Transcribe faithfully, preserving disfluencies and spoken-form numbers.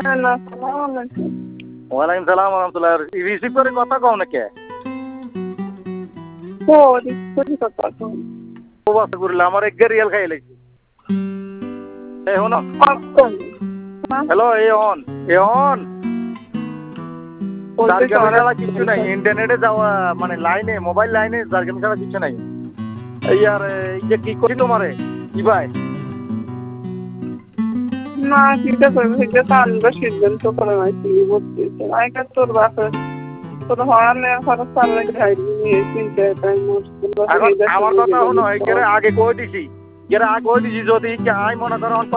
Hello, আসসালামু আলাইকুম। ওয়ালাইকুম সালাম রহমতুল্লাহ। রিসিভ করে কথা কও না কে? ও রিসিভ করে কথা কও। ও বাস করলে আমার এক রিয়াল খাই লাগছে। এই হনো। হ্যালো এই অন এ অন জারগামি ছাড়া কিছু নাই, ইন্টারনেটে যাওয়া মানে লাইনে মোবাইল লাইনে জারগামি ছাড়া কিছু নাই। এই আর এই যে কি করি তোমারে কি ভাই না চিন্তা করবি সেটা তো আমরা সিদ্ধান্ত করে নাকি বলতেছে আইকা তোর বাপে তোর হওয়ালে খরচ চাললে খাইবি নিয়ে চিন্তা তাই মোট এখন আমার কথা হলো একেরে আগে কই দিছি এরা আগে কই দিছি যদি আই মনে করো